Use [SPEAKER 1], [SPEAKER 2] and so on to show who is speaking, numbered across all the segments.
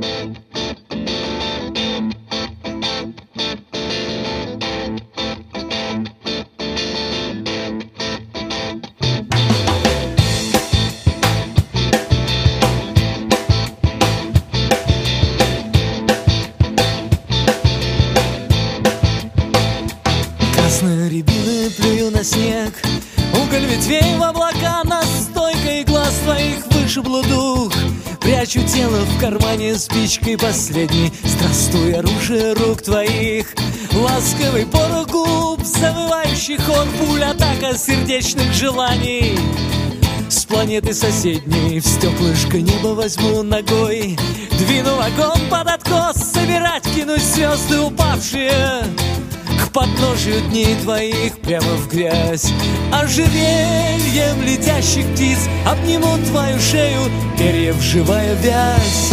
[SPEAKER 1] Красные рябины плюю на снег, уголь ветвей в облака, настойка и глаз твоих вышибло дух. Прячу тело в кармане спичкой последней, страстуй оружие рук твоих. Ласковый порог губ, завывающий хор пуль, атака сердечных желаний. С планеты соседней в стеклышко неба возьму ногой, двину вагон под откос, собирать кинуть звезды упавшие к подножию дней твоих прямо в грязь. Ожерельем летящих птиц обнимут твою шею, перьев живая вязь.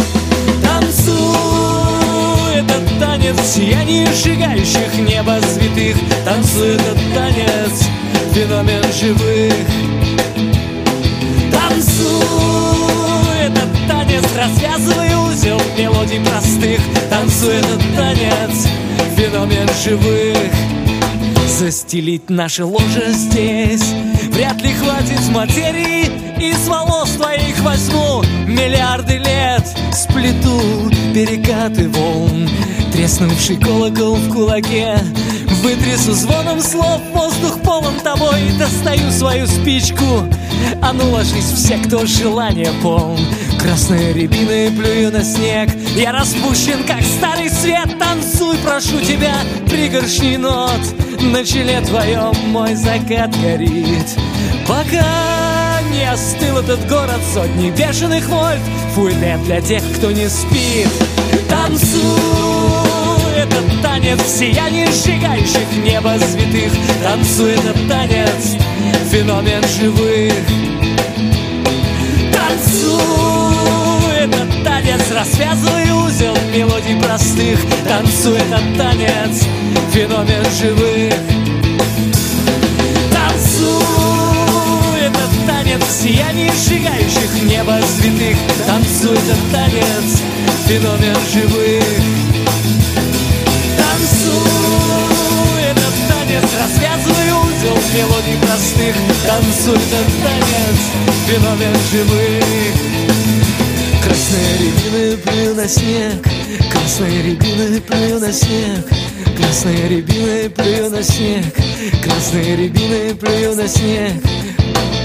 [SPEAKER 1] Танцуй этот танец в сиянии сжигающих небо святых. Танцуй этот танец, феномен живых. Танцуй этот танец, развязывай узел мелодий простых. Танцуй этот танец, феномен живых. Застелить наше ложе здесь вряд ли хватит материи, из волос твоих возьму миллиарды лет, сплету перекаты волн, треснувший колокол в кулаке, вытрясу звоном слов, воздух полон тобой, достаю свою спичку. А ну ложись все, кто желание полн. Красные рябины плюю на снег, я распущен, как старый свет. Танцуй, прошу тебя, пригоршни нот, на челе твоем мой закат горит. Пока не остыл этот город сотни бешеных вольт, фуй-тем для тех, кто не спит. Танцуй этот танец в сиянии сжигающих небо святых. Танцуй этот танец, феномен живых. Танцуй этот танец, развязывай узел мелодий простых. Танцуй этот танец, феномен живых. Танцуй этот танец в сиянии сжигающих небо святых. Танцуй этот танец, феномен живых. Танцуй этот танец, развязывай узел мелодий простых. Танцуй этот танец, феномен живых. Красные рябины плюю на снег, красные рябины плюю на снег, красные рябины плюю на снег, красные рябины плюю на снег.